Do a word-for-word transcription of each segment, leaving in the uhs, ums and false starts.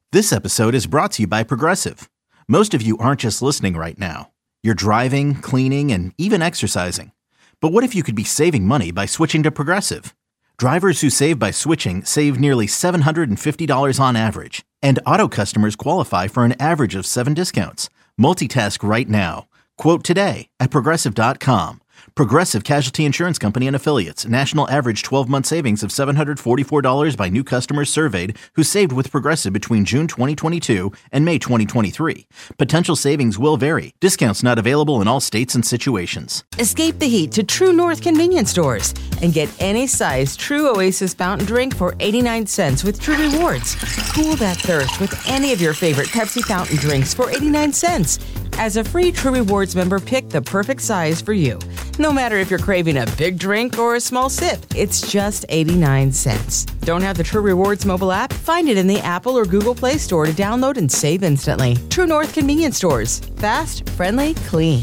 This episode is brought to you by Progressive. Most of you aren't just listening right now. You're driving, cleaning, and even exercising. But what if you could be saving money by switching to Progressive? Drivers who save by switching save nearly seven hundred fifty dollars on average. And auto customers qualify for an average of seven discounts. Multitask right now. Quote today at Progressive dot com. Progressive Casualty Insurance Company and Affiliates. National average twelve-month savings of seven hundred forty-four dollars by new customers surveyed who saved with Progressive between June twenty twenty-two and May twenty twenty-three. Potential savings will vary. Discounts not available in all states and situations. Escape the heat to True North convenience stores and get any size True Oasis fountain drink for eighty-nine cents with True Rewards. Cool that thirst with any of your favorite Pepsi fountain drinks for eighty-nine cents. As a free True Rewards member, pick the perfect size for you. No matter if you're craving a big drink or a small sip, it's just eighty-nine cents. Don't have the True Rewards mobile app? Find it in the Apple or Google Play Store to download and save instantly. True North convenience stores. Fast, friendly, clean.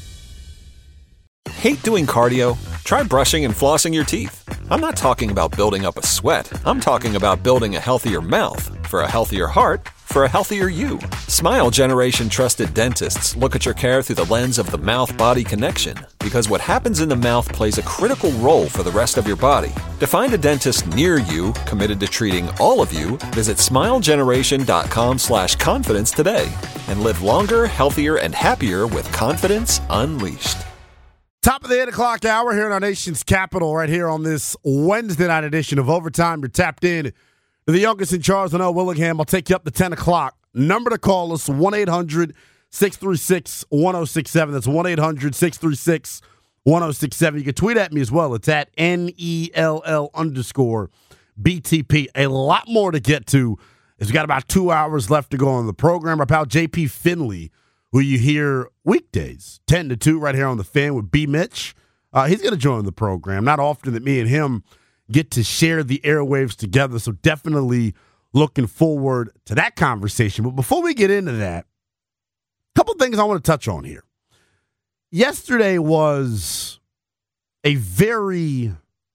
Hate doing cardio? Try brushing and flossing your teeth. I'm not talking about building up a sweat. I'm talking about building a healthier mouth for a healthier heart for a healthier you. Smile Generation trusted dentists look at your care through the lens of the mouth-body connection, because what happens in the mouth plays a critical role for the rest of your body. To find a dentist near you committed to treating all of you, visit smilegeneration.com slash confidence today and live longer, healthier, and happier with confidence unleashed. Top of the eight o'clock hour here in our nation's capital, right here on this Wednesday night edition of Overtime. You're tapped in to the youngest in Charles and L. Willingham. I'll take you up to ten o'clock. Number to call us, one eight hundred six three six one oh six seven. That's one eight hundred six three six one oh six seven. You can tweet at me as well. It's at N E L L underscore B T P. A lot more to get to. We've got about two hours left to go on the program. Our pal J P Finley, who you hear weekdays, ten to two, right here on the Fan with B. Mitch. Uh, he's going to join the program. Not often that me and him get to share the airwaves together, so definitely looking forward to that conversation. But before we get into that, a couple things I want to touch on here. Yesterday was a very,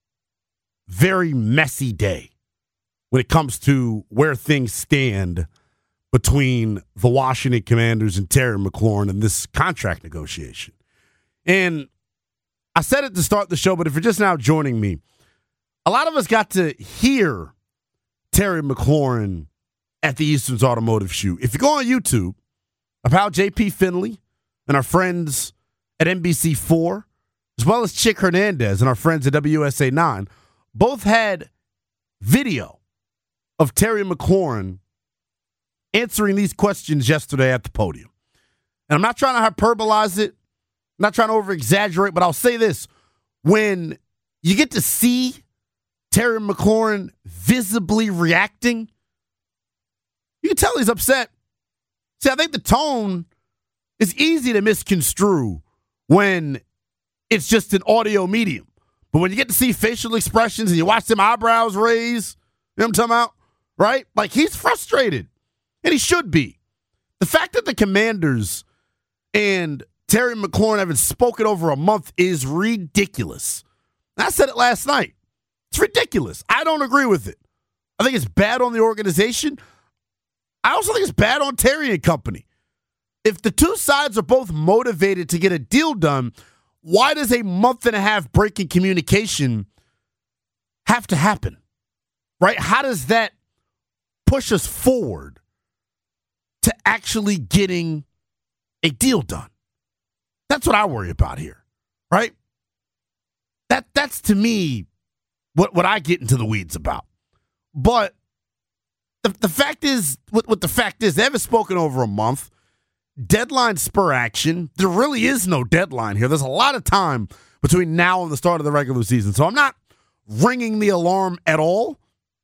very messy day when it comes to where things stand between the Washington Commanders and Terry McLaurin in this contract negotiation. And I said it to start the show, but if you're just now joining me, a lot of us got to hear Terry McLaurin at the Eastern's Automotive Shoot. If you go on YouTube, our pal J P Finley and our friends at N B C four, as well as Chick Hernandez and our friends at W S A nine, both had video of Terry McLaurin answering these questions yesterday at the podium. And I'm not trying to hyperbolize it, I'm not trying to over-exaggerate, but I'll say this. When you get to see Terry McLaurin visibly reacting, you can tell he's upset. See, I think the tone is easy to misconstrue when it's just an audio medium. But when you get to see facial expressions and you watch them eyebrows raise, you know what I'm talking about? Right? Like, he's frustrated. And he should be. The fact that the Commanders and Terry McLaurin haven't spoken over a month is ridiculous. And I said it last night. It's ridiculous. I don't agree with it. I think it's bad on the organization. I also think it's bad on Terry and company. If the two sides are both motivated to get a deal done, why does a month and a half break in communication have to happen? Right? How does that push us forward to actually getting a deal done? That's what I worry about here, right? That that's to me what, what I get into the weeds about. But the, the fact is, what, what the fact is, they haven't spoken over a month. Deadline spur action. There really is no deadline here. There's a lot of time between now and the start of the regular season. So I'm not ringing the alarm at all.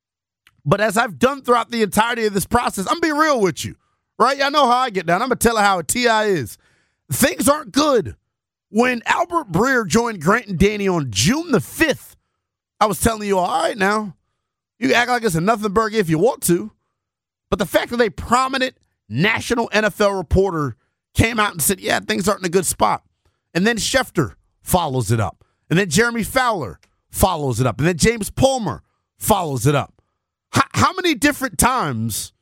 But as I've done throughout the entirety of this process, I'm being real with you, right? I know how I get down. I'm going to tell you how a T I is. Things aren't good. When Albert Breer joined Grant and Danny on June the fifth, I was telling you, all right now, you act like it's a nothing burger if you want to. But the fact that a prominent national N F L reporter came out and said, yeah, things aren't in a good spot. And then Schefter follows it up. And then Jeremy Fowler follows it up. And then James Palmer follows it up. How, how many different times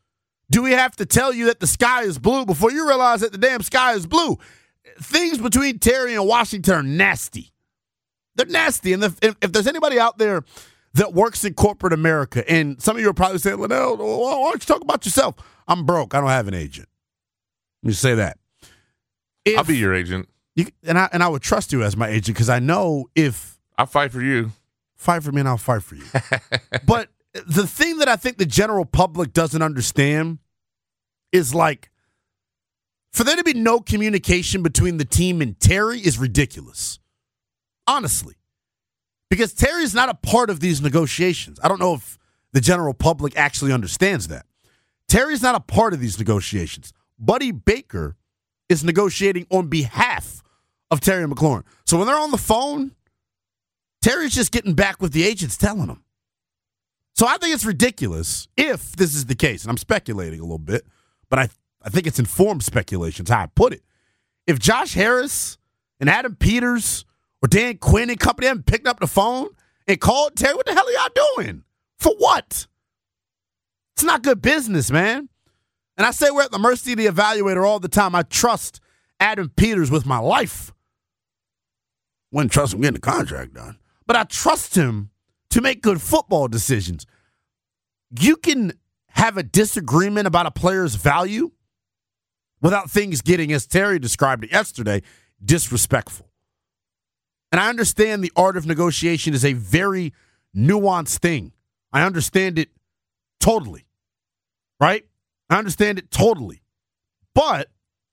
Do we have to tell you that the sky is blue before you realize that the damn sky is blue? Things between Terry and Washington are nasty. They're nasty. And if, if there's anybody out there that works in corporate America, and some of you are probably saying, Linnell, why don't you talk about yourself? I'm broke. I don't have an agent. Let me say that. If, I'll be your agent. You, and, I, and I would trust you as my agent because I know if I'll fight for you. Fight for me and I'll fight for you. But the thing that I think the general public doesn't understand is like, for there to be no communication between the team and Terry is ridiculous. Honestly. Because Terry's not a part of these negotiations. I don't know if the general public actually understands that. Terry's not a part of these negotiations. Buddy Baker is negotiating on behalf of Terry McLaurin. So when they're on the phone, Terry's just getting back with the agents telling them. So I think it's ridiculous if this is the case, and I'm speculating a little bit, but I, I think it's informed speculation, is how I put it. If Josh Harris and Adam Peters or Dan Quinn and company haven't picked up the phone and called Terry, what the hell are y'all doing? For what? It's not good business, man. And I say we're at the mercy of the evaluator all the time. I trust Adam Peters with my life. Wouldn't trust him getting the contract done. But I trust him to make good football decisions. You can have a disagreement about a player's value without things getting, as Terry described it yesterday, disrespectful. And I understand the art of negotiation is a very nuanced thing. I understand it totally. Right? I understand it totally. But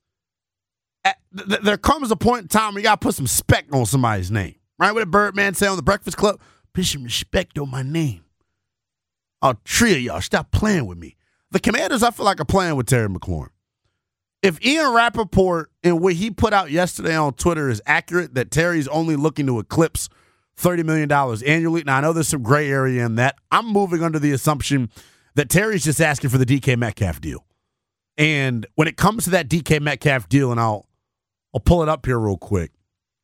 at, th- there comes a point in time where you got to put some respect on somebody's name. Right? What did Birdman say on the Breakfast Club? Put some respect on my name. All three of y'all, stop playing with me. The Commanders, I feel like, are playing with Terry McLaurin. If Ian Rappaport and what he put out yesterday on Twitter is accurate, that Terry's only looking to eclipse thirty million dollars annually, now I know there's some gray area in that. I'm moving under the assumption that Terry's just asking for the D K Metcalf deal. And when it comes to that D K Metcalf deal, and I'll I'll pull it up here real quick.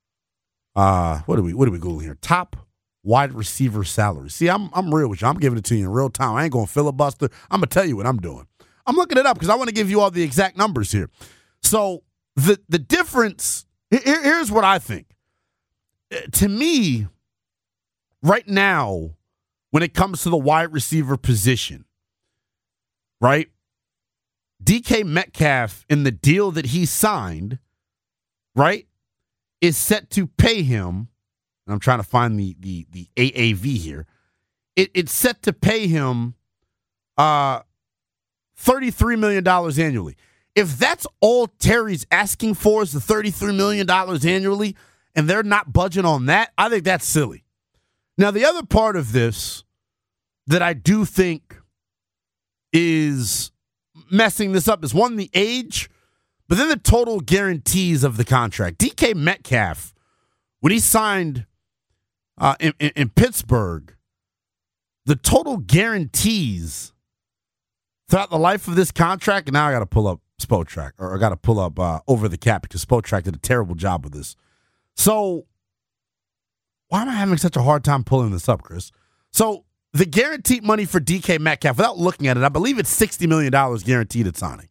Uh, what do we what do we Google here? Top wide receiver salary. See, I'm I'm real with you. I'm giving it to you in real time. I ain't going to filibuster. I'm going to tell you what I'm doing. I'm looking it up because I want to give you all the exact numbers here. So the the difference, here, here's what I think. To me, right now, when it comes to the wide receiver position, right, D K Metcalf in the deal that he signed, right, is set to pay him, and I'm trying to find the the the A A V here. It, it's set to pay him uh, thirty-three million dollars annually. If that's all Terry's asking for is the thirty-three million dollars annually, and they're not budging on that, I think that's silly. Now, the other part of this that I do think is messing this up is, one, the age, but then the total guarantees of the contract. D K Metcalf, when he signed uh, in, in, in Pittsburgh, the total guarantees throughout the life of this contract, and now I got to pull up Spotrac, or I got to pull up uh, Over the Cap, because Spotrac did a terrible job with this. So why am I having such a hard time pulling this up, Chris? So the guaranteed money for D K Metcalf, without looking at it, I believe it's sixty million dollars guaranteed at signing.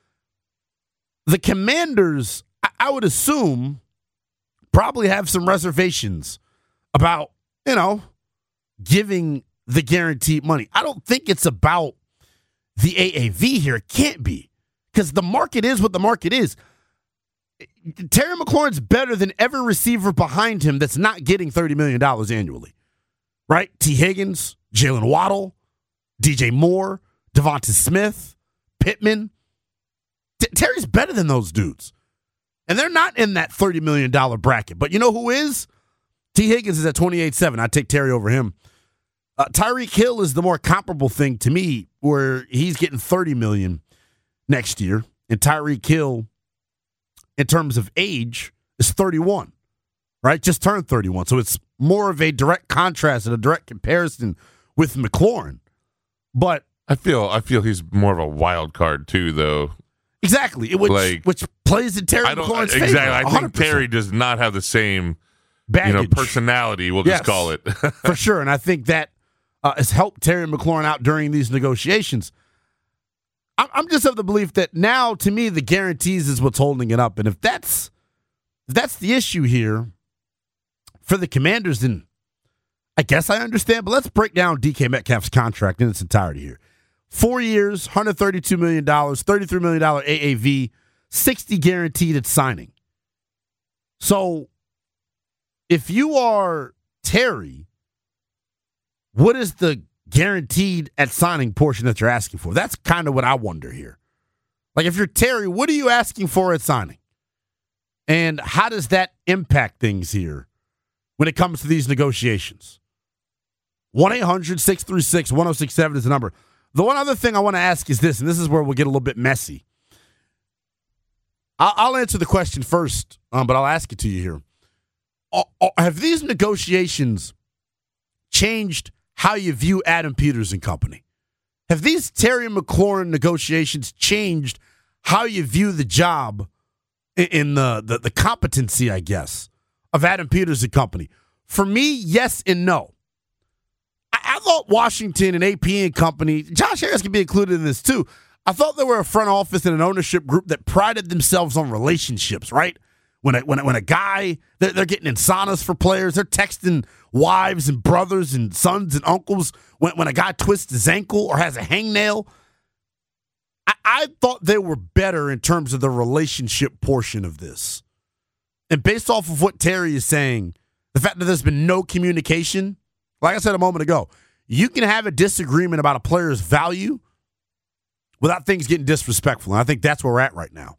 The Commanders, I would assume, probably have some reservations about, you know, giving the guaranteed money. I don't think it's about the A A V here. It can't be, because the market is what the market is. Terry McLaurin's better than every receiver behind him that's not getting thirty million dollars annually. Right? T. Higgins, Jalen Waddle, D J Moore, Devonta Smith, Pittman. T- Terry's better than those dudes. And they're not in that thirty million dollars bracket. But you know who is? T. Higgins is at twenty-eight seven. I take Terry over him. Uh, Tyreek Hill is the more comparable thing to me, where he's getting thirty million dollars next year. And Tyreek Hill, in terms of age, is thirty-one. Right? Just turned thirty-one. So it's more of a direct contrast and a direct comparison with McLaurin. But I feel I feel he's more of a wild card too, though. Exactly, which, like, which plays in Terry I don't, McLaurin's exactly. favor. I think one hundred percent. Terry does not have the same baggage, you know, personality. We'll yes, just call it for sure. And I think that uh, has helped Terry McLaurin out during these negotiations. I'm just of the belief that now, to me, the guarantees is what's holding it up. And if that's if that's the issue here for the Commanders, then I guess I understand. But let's break down D K Metcalf's contract in its entirety here. Four years, one hundred thirty-two million dollars, thirty-three million dollars A A V, sixty guaranteed at signing. So if you are Terry, what is the guaranteed at signing portion that you're asking for? That's kind of what I wonder here. Like, if you're Terry, what are you asking for at signing? And how does that impact things here when it comes to these negotiations? one eight hundred six three six one oh six seven is the number. The one other thing I want to ask is this, and this is where we'll get a little bit messy. I'll, I'll answer the question first, um, but I'll ask it to you here. Uh, have these negotiations changed how you view Adam Peters and company? Have these Terry McLaurin negotiations changed how you view the job in the, the, the competency, I guess, of Adam Peters and company? For me, yes and no. I, I thought Washington and A P and company, Josh Harris can be included in this too. I thought they were a front office and an ownership group that prided themselves on relationships, right? When a, when a, when a guy, they're, they're getting insanas for players. They're texting wives and brothers and sons and uncles when, when a guy twists his ankle or has a hangnail. I, I thought they were better in terms of the relationship portion of this. And based off of what Terry is saying, the fact that there's been no communication, like I said a moment ago, you can have a disagreement about a player's value without things getting disrespectful. And I think that's where we're at right now.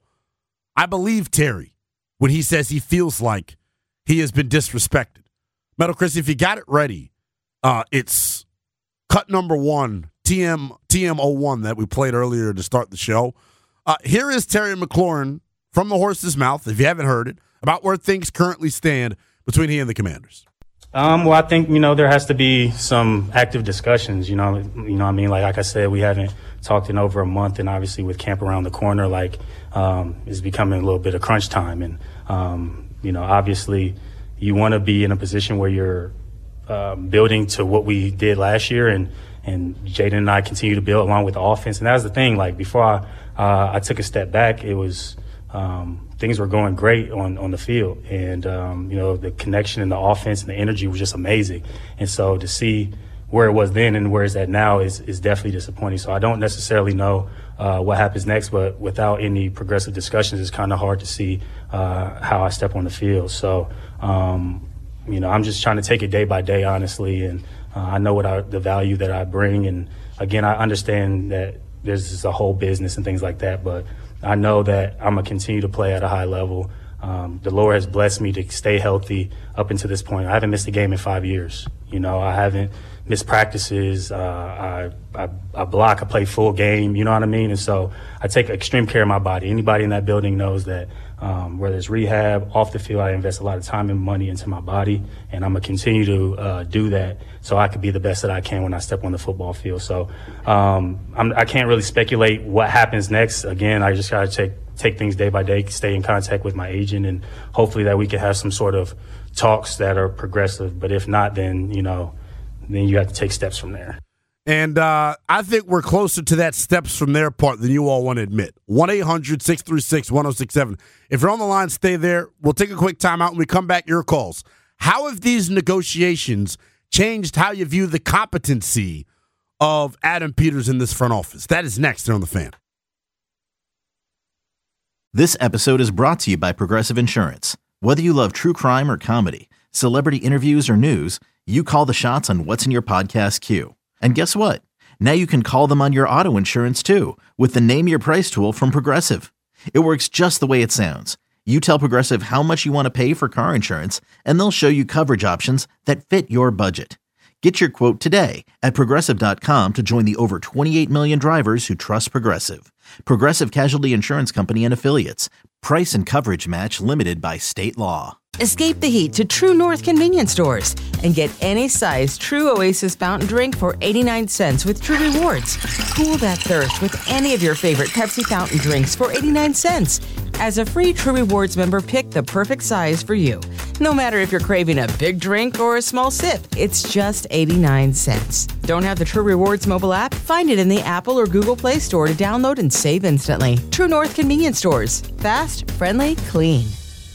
I believe Terry when he says he feels like he has been disrespected. Metal Chris, if you got it ready, uh, it's cut number one, T M T M oh one that we played earlier to start the show. Uh, here is Terry McLaurin from the horse's mouth, if you haven't heard it, about where things currently stand between he and the Commanders. Um, well, I think, you know, there has to be some active discussions, you know, you know what I mean? Like, like I said, we haven't talked in over a month, and obviously with camp around the corner, like, um, it's becoming a little bit of crunch time. And, um, you know, obviously you want to be in a position where you're uh, building to what we did last year, and, and Jaden and I continue to build along with the offense. And that was the thing, like, before I, uh, I took a step back, it was um, things were going great on, on the field. And, um, you know, the connection and the offense and the energy was just amazing. And so to see where it was then and where it's at now is, is definitely disappointing. So I don't necessarily know uh, what happens next, but without any progressive discussions, it's kind of hard to see uh, how I step on the field. So, um, you know, I'm just trying to take it day by day, honestly. And uh, I know what I, the value that I bring. And, again, I understand that there's just a whole business and things like that, but I know that I'm going to continue to play at a high level. Um, the Lord has blessed me to stay healthy up until this point. I haven't missed a game in five years. You know, I haven't missed practices. Uh, I, I, I block, I play full game, you know what I mean? And so I take extreme care of my body. Anybody in that building knows that um, whether it's rehab, off the field, I invest a lot of time and money into my body, and I'm going to continue to uh, do that so I can be the best that I can when I step on the football field. So um, I'm, I can't really speculate what happens next. Again, I just got to take take things day by day, stay in contact with my agent, and hopefully that we can have some sort of talks that are progressive. But if not, then, you know, then you have to take steps from there. And uh, I think we're closer to that steps from there part than you all want to admit. one eight hundred six three six one oh six seven. If you're on the line, stay there. We'll take a quick timeout and we come back, your calls. How have these negotiations changed how you view the competency of Adam Peters in this front office? That is next here on The Fan. This episode is brought to you by Progressive Insurance. Whether you love true crime or comedy, celebrity interviews or news, you call the shots on what's in your podcast queue. And guess what? Now you can call them on your auto insurance too with the Name Your Price tool from Progressive. It works just the way it sounds. You tell Progressive how much you want to pay for car insurance, and they'll show you coverage options that fit your budget. Get your quote today at Progressive dot com to join the over twenty-eight million drivers who trust Progressive. Progressive Casualty Insurance Company and Affiliates. Price and coverage match limited by state law. Escape the heat to True North convenience stores and get any size True Oasis fountain drink for eighty-nine cents with True Rewards. Cool that thirst with any of your favorite Pepsi fountain drinks for eighty-nine cents. As a free True Rewards member, pick the perfect size for you. No matter if you're craving a big drink or a small sip, it's just eighty-nine cents. Don't have the True Rewards mobile app? Find it in the Apple or Google Play Store to download and save instantly. True North Convenience Stores. Fast, friendly, clean.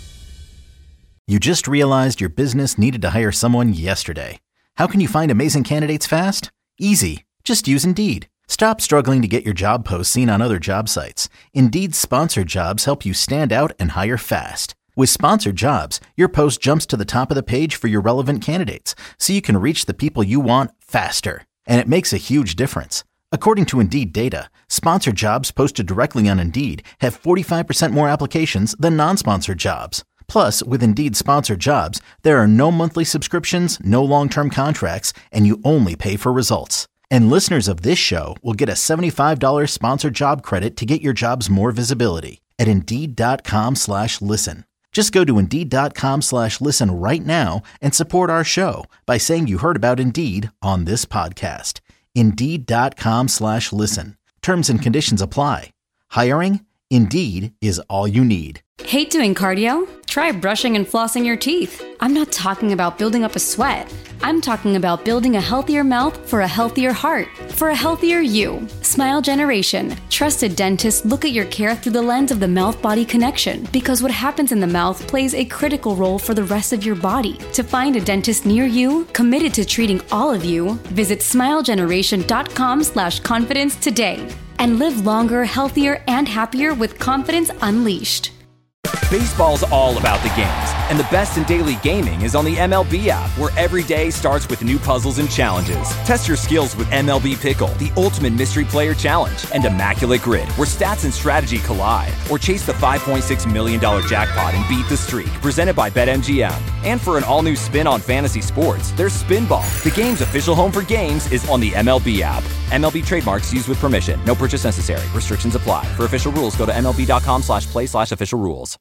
You just realized your business needed to hire someone yesterday. How can you find amazing candidates fast? Easy. Just use Indeed. Stop struggling to get your job posts seen on other job sites. Indeed's sponsored jobs help you stand out and hire fast. With sponsored jobs, your post jumps to the top of the page for your relevant candidates, so you can reach the people you want faster. And it makes a huge difference. According to Indeed data, sponsored jobs posted directly on Indeed have forty-five percent more applications than non-sponsored jobs. Plus, with Indeed sponsored jobs, there are no monthly subscriptions, no long-term contracts, and you only pay for results. And listeners of this show will get a seventy-five dollars sponsored job credit to get your jobs more visibility at Indeed.com slash listen. Just go to Indeed.com slash listen right now and support our show by saying you heard about Indeed on this podcast. Indeed.com slash listen. Terms and conditions apply. Hiring? Indeed is all you need. Hate doing cardio? Try brushing and flossing your teeth. I'm not talking about building up a sweat. I'm talking about building a healthier mouth for a healthier heart, for a healthier you. Smile Generation. Trusted dentists look at your care through the lens of the mouth-body connection, because what happens in the mouth plays a critical role for the rest of your body. To find a dentist near you, committed to treating all of you, visit smilegeneration.com slash confidence today. And live longer, healthier, and happier with confidence unleashed. Baseball's all about the games, and the best in daily gaming is on the M L B app, where every day starts with new puzzles and challenges. Test your skills with M L B Pickle, the ultimate mystery player challenge, and Immaculate Grid, where stats and strategy collide. Or chase the five point six million dollars jackpot and beat the streak, presented by BetMGM. And for an all-new spin on fantasy sports, there's Spinball. The game's official home for games is on the M L B app. M L B trademarks used with permission. No purchase necessary. Restrictions apply. For official rules, go to MLB.com slash play slash official rules.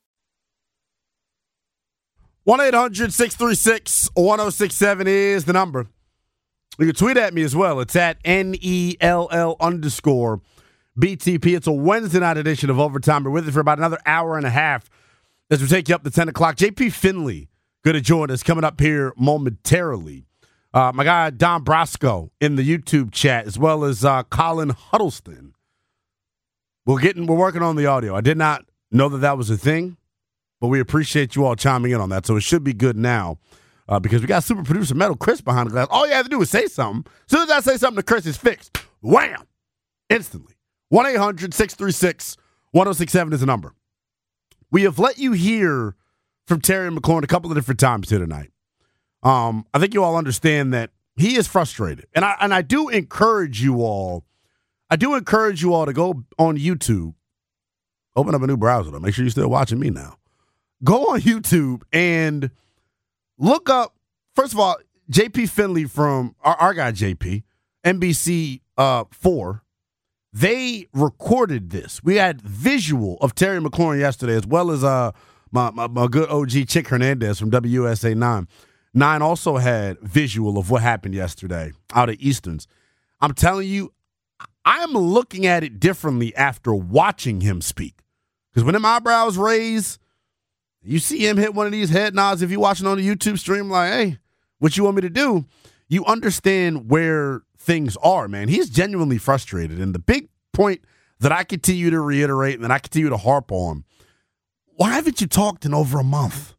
one eight hundred six three six one oh six seven is the number. You can tweet at me as well. It's at N E L L underscore B T P. It's a Wednesday night edition of Overtime. We're with you for about another hour and a half as we take you up to ten o'clock. J P Finley going to join us coming up here momentarily. Uh, my guy Don Brasco in the YouTube chat, as well as uh, Colin Huddleston. We're getting, we're working on the audio. I did not know that that was a thing, but we appreciate you all chiming in on that. So it should be good now uh, because we got super producer Metal Chris behind the glass. All you have to do is say something. As soon as I say something to Chris, it's fixed. Wham! Instantly. one eight hundred six three six one oh six seven is the number. We have let you hear from Terry McLaurin a couple of different times here tonight. Um, I think you all understand that he is frustrated. And I and I do encourage you all, I do encourage you all to go on YouTube. Open up a new browser, though. Make sure you're still watching me now. Go on YouTube and look up, first of all, J P Finley from, our, our guy J P, N B C uh, four. They recorded this. We had visual of Terry McLaurin yesterday, as well as uh, my, my, my good O G Chick Hernandez from W S A nine. Nine also had visual of what happened yesterday out of Easterns. I'm telling you, I'm looking at it differently after watching him speak. Because when them eyebrows raise, you see him hit one of these head nods. If you're watching on the YouTube stream, like, hey, what you want me to do? You understand where things are, man. He's genuinely frustrated. And the big point that I continue to reiterate and that I continue to harp on, why haven't you talked in over a month?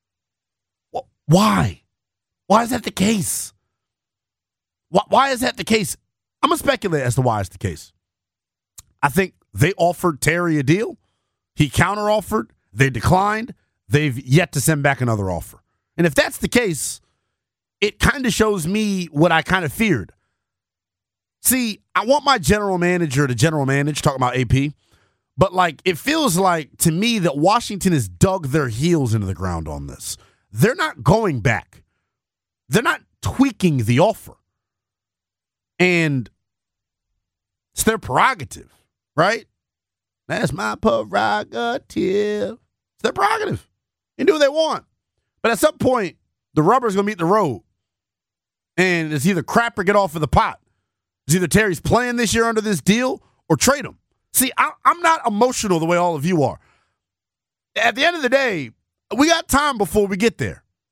Why? Why is that the case? Why, why is that the case? I'm going to speculate as to why it's the case. I think they offered Terry a deal. He counteroffered. They declined. They've yet to send back another offer. And if that's the case, it kind of shows me what I kind of feared. See, I want my general manager to general manage, talking about A P, but like it feels like to me that Washington has dug their heels into the ground on this. They're not going back. They're not tweaking the offer. And it's their prerogative, right? That's my prerogative. It's their prerogative. They do what they want. But at some point, the rubber's going to meet the road. And it's either crap or get off of the pot. It's either Terry's playing this year under this deal or trade him. See, I, I'm not emotional the way all of you are. At the end of the day, we got time before we get there.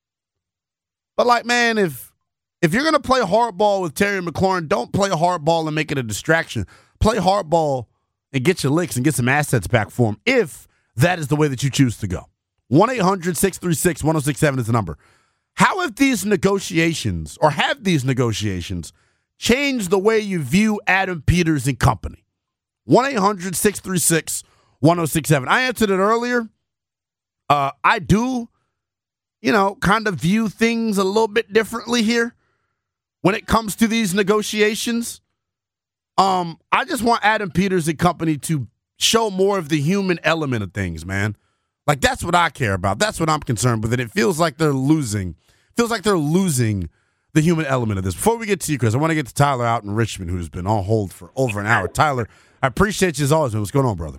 But, like, man, if if you're going to play hardball with Terry McLaurin, don't play hardball and make it a distraction. Play hardball and get your licks and get some assets back for him if that is the way that you choose to go. one eight hundred six three six one oh six seven is the number. How have these negotiations, or have these negotiations, changed the way you view Adam Peters and company? one eight hundred six three six one oh six seven. I answered it earlier. Uh, I do, you know, kind of view things a little bit differently here when it comes to these negotiations. Um, I just want Adam Peters and company to show more of the human element of things, man. Like, that's what I care about. That's what I'm concerned with. And it feels like they're losing. Feels like they're losing the human element of this. Before we get to you, Chris, I want to get to Tyler out in Richmond, who's been on hold for over an hour. Tyler, I appreciate you as always, man. What's going on, brother?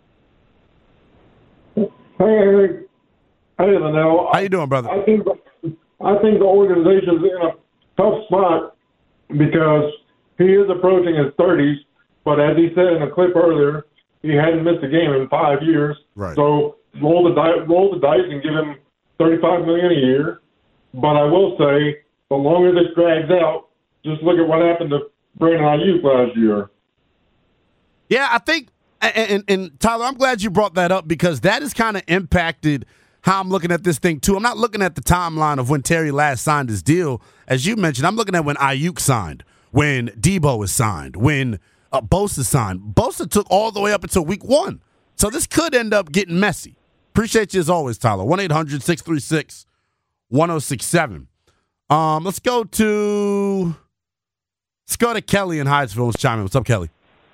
Hey, Eric. Hey, Linnell. How you doing, brother? I think I think the organization's in a tough spot because he is approaching his thirties, but as he said in a clip earlier, he hadn't missed a game in five years. Right. So roll the dice, roll the dice, and give him thirty-five million dollars a year. But I will say, the longer this drags out, just look at what happened to Brandon Ayuk last year. Yeah, I think, and, and, and Tyler, I'm glad you brought that up because that has kind of impacted how I'm looking at this thing too. I'm not looking at the timeline of when Terry last signed his deal. As you mentioned, I'm looking at when Ayuk signed, when Debo was signed, when uh, Bosa signed. Bosa took all the way up until week one. So this could end up getting messy. Appreciate you as always, Tyler. one eight hundred six three six one oh six seven. Um, let's go to let's go to Kelly in Hyattsville. Let's chime in. What's up, Kelly?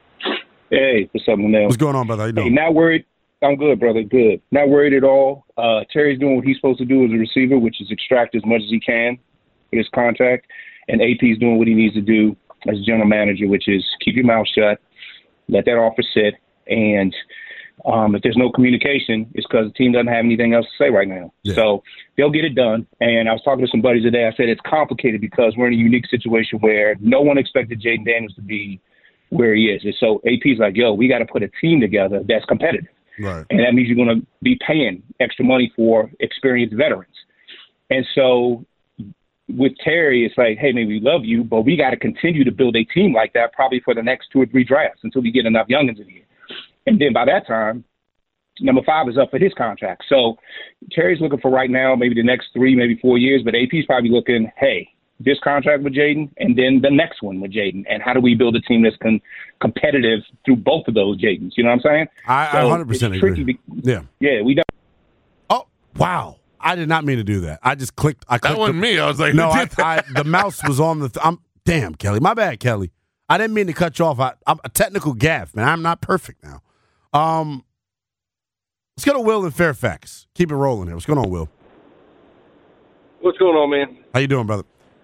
Hey, what's up, Manel? What's going on, brother? How you doing? Hey, not worried. I'm good, brother. Good. Not worried at all. Uh, Terry's doing what he's supposed to do as a receiver, which is extract as much as he can for his contract. And A P's doing what he needs to do as general manager, which is keep your mouth shut, let that offer sit, and um, if there's no communication, it's because the team doesn't have anything else to say right now. Yeah. So they'll get it done. And I was talking to some buddies today. I said it's complicated because we're in a unique situation where no one expected Jaden Daniels to be where he is. And so A P's like, yo, we got to put a team together that's competitive. Right. And that means you're going to be paying extra money for experienced veterans. And so with Terry, it's like, hey, man, we love you, but we got to continue to build a team like that probably for the next two or three drafts until we get enough youngins in here. And then by that time, number five is up for his contract. So Terry's looking for right now maybe the next three, maybe four years, but A P's probably looking, hey, this contract with Jaden and then the next one with Jaden. And how do we build a team that's con- competitive through both of those Jadens? You know what I'm saying? I, so I one hundred percent agree. Be- yeah. Yeah, we don't. Oh, wow. I did not mean to do that. I just clicked. I clicked that wasn't the, me. I was like, no, I, I, the mouse was on the. Th- I'm damn, Kelly. My bad, Kelly. I didn't mean to cut you off. I, I'm a technical gaffe, man. I'm not perfect now. Um, let's go to Will in Fairfax. Keep it rolling here. What's going on, Will? What's going on, man? How you doing, brother?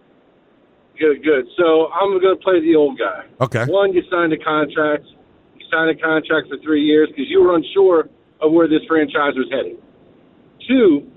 Good, good. So I'm going to play the old guy. Okay. One, you signed a contract. You signed a contract for three years because you were unsure of where this franchise was heading. Two,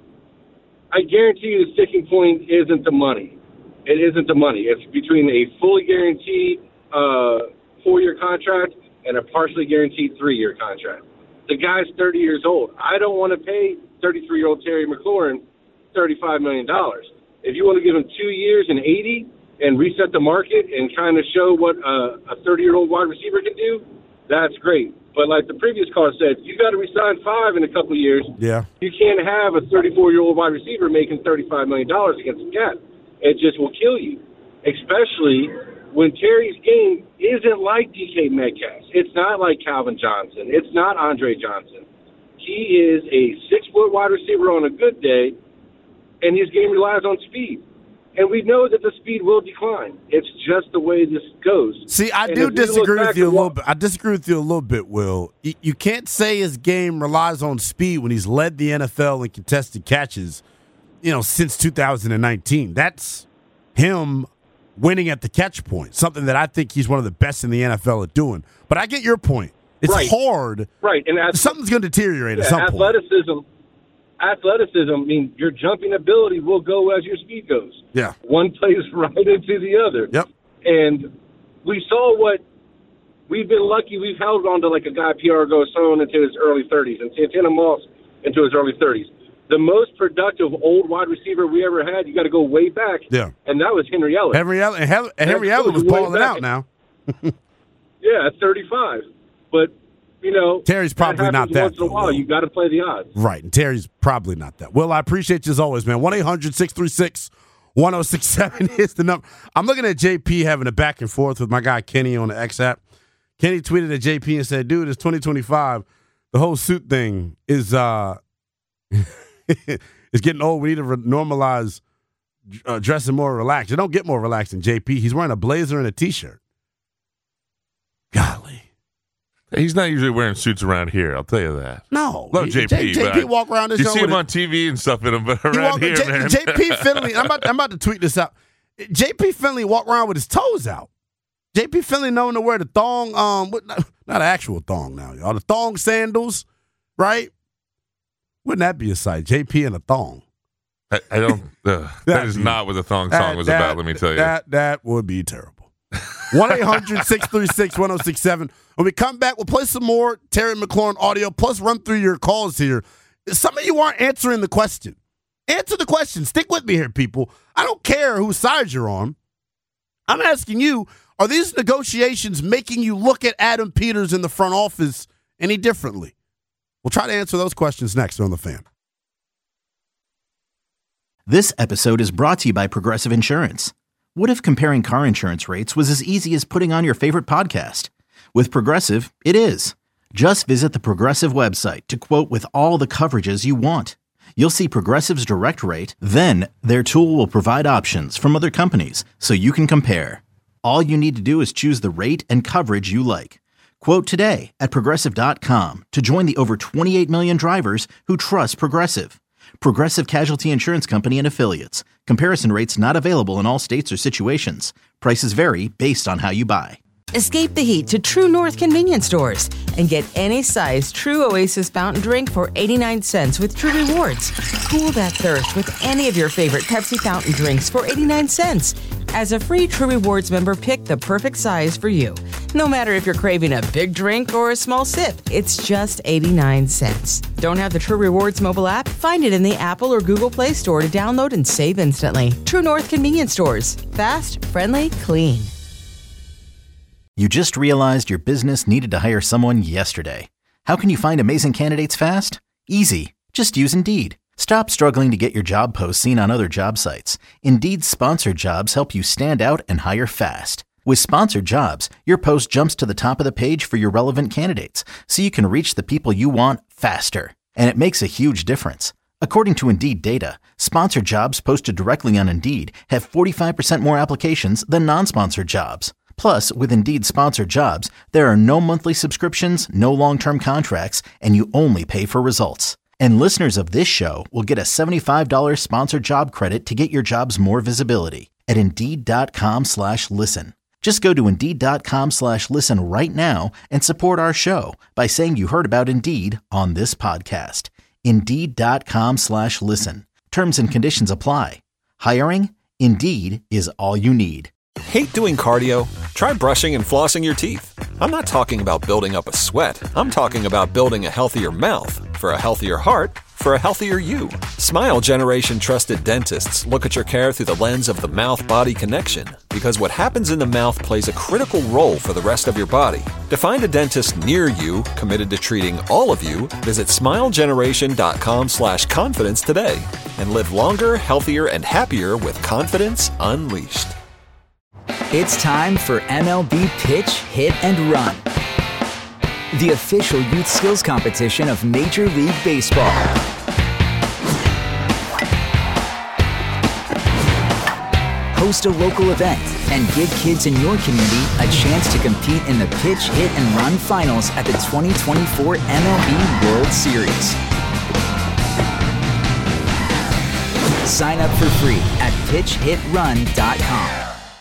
I guarantee you the sticking point isn't the money. It isn't the money. It's between a fully guaranteed uh, four-year contract and a partially guaranteed three-year contract. The guy's thirty years old. I don't want to pay thirty-three-year-old Terry McLaurin thirty-five million dollars. If you want to give him two years and eighty and reset the market and trying to show what a, a thirty-year-old wide receiver can do, that's great. But like the previous caller said, you got to resign five in a couple of years. Yeah. You can't have a thirty-four-year-old wide receiver making thirty-five million dollars against the cap. It just will kill you, especially when Terry's game isn't like D K Metcalf. It's not like Calvin Johnson. It's not Andre Johnson. He is a six-foot wide receiver on a good day, and his game relies on speed. And we know that the speed will decline. It's just the way this goes. See, I and do disagree with you a what, little bit. I disagree with you a little bit, Will. You, you can't say his game relies on speed when he's led the N F L in contested catches, you know, since two thousand nineteen. That's him winning at the catch point, something that I think he's one of the best in the N F L at doing. But I get your point. It's right. hard. Right. And as, something's going to deteriorate yeah, at some athleticism, point. Athleticism, I mean, your jumping ability will go as your speed goes. Yeah. One plays right into the other. Yep. And we saw what we've been lucky. We've held on to like a guy, Pierre Garçon, into his early thirties, and Santana Moss into his early thirties. The most productive old wide receiver we ever had, you got to go way back. Yeah. And that was Henry Ellis. Henry Ellis, and, Hel- and Henry Ellis was balling out now. Yeah, at thirty-five. But, you know, Terry's probably that not that. Once in a while, you got to play the odds. Right, and Terry's probably not that. Well, I appreciate you as always, man. one eight hundred six three six one oh six seven is the number. I'm looking at J P having a back and forth with my guy Kenny on the X app. Kenny tweeted at J P and said, dude, it's twenty twenty-five. The whole suit thing is uh, is getting old. We need to re- normalize uh, dressing more relaxed. You don't get more relaxed than J P. He's wearing a blazer and a T-shirt. Golly. He's not usually wearing suits around here, I'll tell you that. No. Love J P. J P walk around this You show see him with on T V and stuff in him, but around walk, here, J- man. J P Finley, I'm about, I'm about to tweet this out. J P Finley walk around with his toes out. J P Finley known to wear the thong, um, what, not, not an actual thong now, y'all. The thong sandals, right? Wouldn't that be a sight? J P and a thong. I, I don't, uh, that is be, not what the thong song that, was that, about, let me tell you. That, that would be terrible. one eight hundred six three six one oh six seven. When we come back, we'll play some more Terry McLaurin audio, plus run through your calls here. Some of you aren't answering the question. Answer the question. Stick with me here, people. I don't care whose side you're on. I'm asking you, are these negotiations making you look at Adam Peters in the front office any differently? We'll try to answer those questions next on The Fan. This episode is brought to you by Progressive Insurance. What if comparing car insurance rates was as easy as putting on your favorite podcast? With Progressive, it is. Just visit the Progressive website to quote with all the coverages you want. You'll see Progressive's direct rate, then their tool will provide options from other companies so you can compare. All you need to do is choose the rate and coverage you like. Quote today at Progressive dot com to join the over twenty-eight million drivers who trust Progressive. Progressive Casualty Insurance Company and Affiliates. Comparison rates not available in all states or situations. Prices vary based on how you buy. Escape the heat to True North convenience stores and get any size True Oasis fountain drink for eighty-nine cents with True Rewards. Cool that thirst with any of your favorite Pepsi fountain drinks for eighty-nine cents. As a free True Rewards member, pick the perfect size for you. No matter if you're craving a big drink or a small sip, it's just eighty-nine cents. Don't have the True Rewards mobile app? Find it in the Apple or Google Play Store to download and save instantly. True North convenience stores. Fast, friendly, clean. You just realized your business needed to hire someone yesterday. How can you find amazing candidates fast? Easy. Just use Indeed. Stop struggling to get your job posts seen on other job sites. Indeed's sponsored jobs help you stand out and hire fast. With sponsored jobs, your post jumps to the top of the page for your relevant candidates, so you can reach the people you want faster. And it makes a huge difference. According to Indeed data, sponsored jobs posted directly on Indeed have forty-five percent more applications than non-sponsored jobs. Plus, with Indeed sponsored jobs, there are no monthly subscriptions, no long-term contracts, and you only pay for results. And listeners of this show will get a seventy-five dollars sponsored job credit to get your jobs more visibility at Indeed.com slash listen. Just go to Indeed.com slash listen right now and support our show by saying you heard about Indeed on this podcast. Indeed.com slash listen. Terms and conditions apply. Hiring? Indeed is all you need. Hate doing cardio? Try brushing and flossing your teeth. I'm not talking about building up a sweat. I'm talking about building a healthier mouth. For a healthier heart, for a healthier you. Smile Generation trusted dentists look at your care through the lens of the mouth-body connection, because what happens in the mouth plays a critical role for the rest of your body. To find a dentist near you committed to treating all of you, visit smilegeneration.com slash confidence today and live longer, healthier, and happier with confidence unleashed. It's time for M L B Pitch, Hit, and Run, the official youth skills competition of Major League Baseball. Host a local event and give kids in your community a chance to compete in the Pitch, Hit, and Run finals at the twenty twenty-four M L B World Series. Sign up for free at pitch hit run dot com.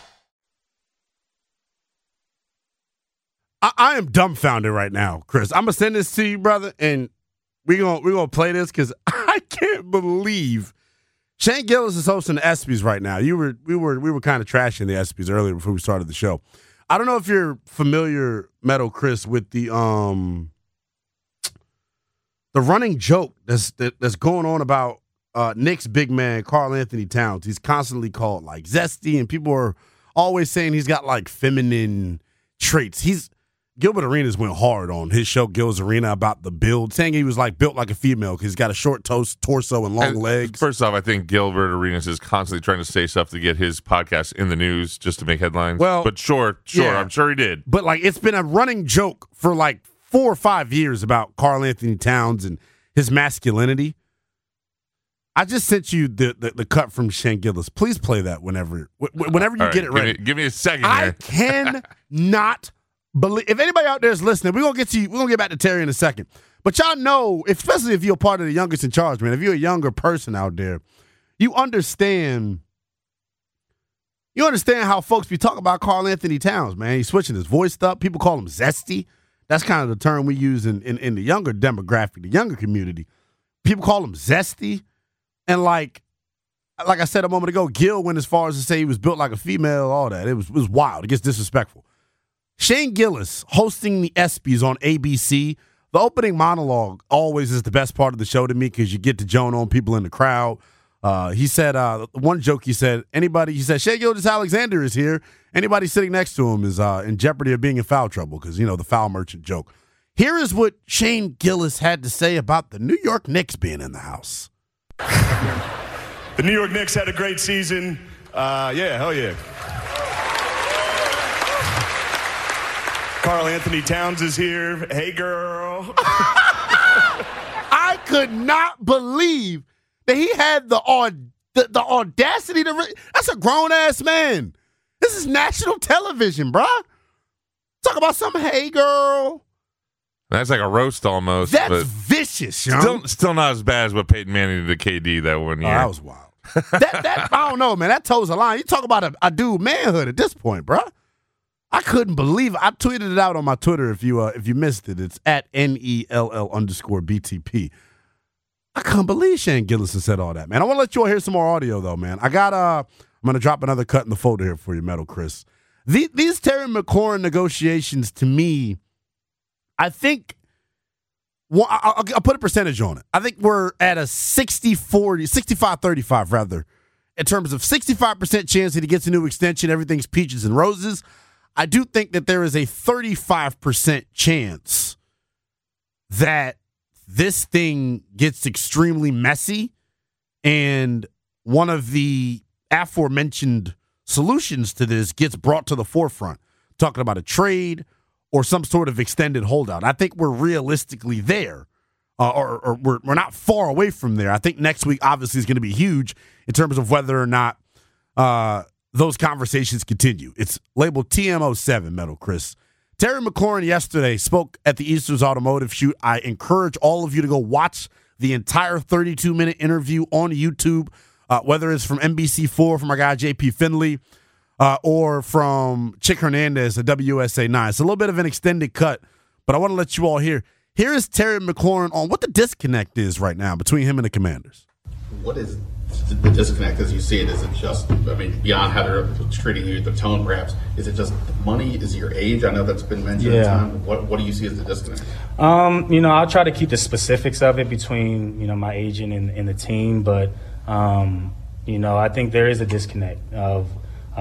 I, I am dumbfounded right now, Chris. I'm gonna send this to you, brother, and we're gonna we're gonna play this because I can't believe Shane Gillis is hosting the ESPYs right now. You were we were we were kind of trashing the ESPYs earlier before we started the show. I don't know if you're familiar, Meadow Chris, with the um the running joke that's that, that's going on about uh, Knicks big man Karl Anthony Towns. He's constantly called like zesty, and people are always saying he's got like feminine traits. He's Gilbert Arenas went hard on his show, Gil's Arena, about the build, saying he was like built like a female because he's got a short tos- torso and long and legs. First off, I think Gilbert Arenas is constantly trying to say stuff to get his podcast in the news just to make headlines. Well, but sure, sure, yeah. I'm sure he did. But like, it's been a running joke for like four or five years about Karl Anthony Towns and his masculinity. I just sent you the, the, the cut from Shane Gillis. Please play that whenever whenever you All get right, it ready. Give me, give me a second I here. cannot believe. If anybody out there is listening, we're gonna get to you. We're gonna get back to Terry in a second. But y'all know, especially if you're part of the youngest in charge, man. If you're a younger person out there, you understand. You understand how folks be talking about Karl Anthony Towns, man. He's switching his voice up. People call him zesty. That's kind of the term we use in, in, in the younger demographic, the younger community. People call him zesty. And like, like I said a moment ago, Gil went as far as to say he was built like a female, all that. It was, it was wild. It gets disrespectful. Shane Gillis hosting the ESPYs on A B C. The opening monologue always is the best part of the show to me because you get to joan on people in the crowd. Uh, he said, uh, one joke he said, anybody, he said, Shai Gilgeous-Alexander is here. Anybody sitting next to him is uh, in jeopardy of being in foul trouble because, you know, the foul merchant joke. Here is what Shane Gillis had to say about the New York Knicks being in the house. The New York Knicks had a great season. Uh, yeah, hell yeah. Karl Anthony Towns is here. Hey, girl. I could not believe that he had the aud- the, the audacity to. Re- That's a grown-ass man. This is national television, bruh. Talk about some hey, girl. That's like a roast almost. That's but vicious, yo. Still, still not as bad as what Peyton Manning did to K D that one year. Oh, that was wild. that, that I don't know, man. That toes a line. You talk about a, a dude manhood at this point, bruh. I couldn't believe it. I tweeted it out on my Twitter if you uh, if you missed it. It's at N E L L underscore B T P. I couldn't believe Shane Gillis said all that, man. I want to let you all hear some more audio, though, man. I got, uh, I'm going to drop another cut in the folder here for you, Metal Chris. The, these Terry McLaurin negotiations, to me, I think, well, I'll, I'll put a percentage on it. I think we're at a sixty forty, sixty-five thirty-five, rather, in terms of sixty-five percent chance that he gets a new extension, everything's peaches and roses. I do think that there is a thirty-five percent chance that this thing gets extremely messy, and one of the aforementioned solutions to this gets brought to the forefront, talking about a trade or some sort of extended holdout. I think we're realistically there, uh, or, or we're, we're not far away from there. I think next week obviously is going to be huge in terms of whether or not uh, those conversations continue. It's labeled T M O seven, Metal Chris. Terry McLaurin yesterday spoke at the Easter's Automotive Shoot. I encourage all of you to go watch the entire thirty-two minute interview on YouTube, uh, whether it's from N B C four from our guy J P Finley uh, or from Chick Hernandez at W S A nine. It's a little bit of an extended cut, but I want to let you all hear. Here is Terry McLaurin on what the disconnect is right now between him and the Commanders. What is the disconnect as you see it? Is it just, I mean, beyond how they're treating you, the tone perhaps, is it just the money? Is it your age? I know that's been mentioned yeah. at time. What, what do you see as the disconnect? Um, you know, I'll try to keep the specifics of it between, you know, my agent and, and the team, but, um, you know, I think there is a disconnect of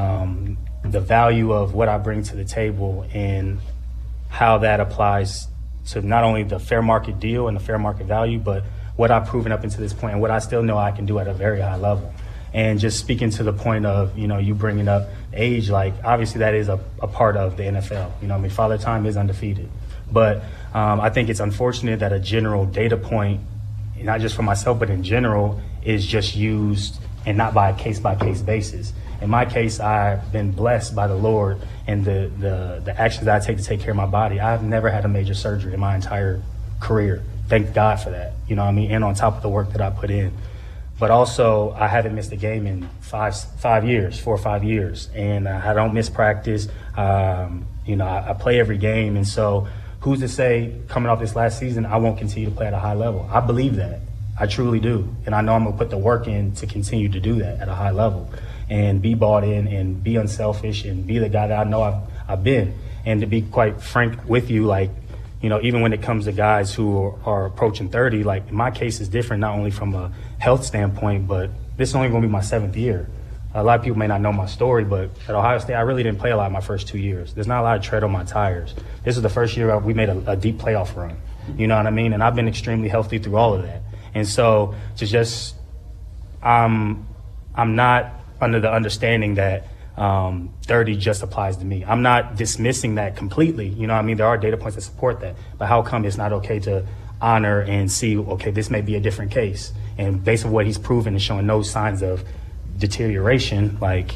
um, the value of what I bring to the table and how that applies to not only the fair market deal and the fair market value, but what I've proven up until this point and what I still know I can do at a very high level. And just speaking to the point of, you know, you bringing up age, like obviously that is a, a part of the N F L. You know, I mean, Father Time is undefeated. But um, I think it's unfortunate that a general data point, not just for myself, but in general, is just used and not by a case-by-case basis. In my case, I've been blessed by the Lord and the, the, the actions that I take to take care of my body. I've never had a major surgery in my entire career. Thank God for that, you know what I mean? And on top of the work that I put in. But also, I haven't missed a game in five five years, four or five years. And uh, I don't miss practice. Um, you know, I, I play every game. And so who's to say coming off this last season, I won't continue to play at a high level? I believe that. I truly do. And I know I'm going to put the work in to continue to do that at a high level and be bought in and be unselfish and be the guy that I know I've, I've been. And to be quite frank with you, like, you know, even when it comes to guys who are, are approaching thirty, like my case is different, not only from a health standpoint, but this is only going to be my seventh year. A lot of people may not know my story, but at Ohio State, I really didn't play a lot my first two years. There's not a lot of tread on my tires. This is the first year we made a, a deep playoff run. You know what I mean? And I've been extremely healthy through all of that. And so to just, I'm, I'm not under the understanding that um, thirty just applies to me. I'm not dismissing that completely. You know what I mean? There are data points that support that. But how come it's not okay to honor and see, okay, this may be a different case? And based on what he's proven and showing no signs of deterioration, like,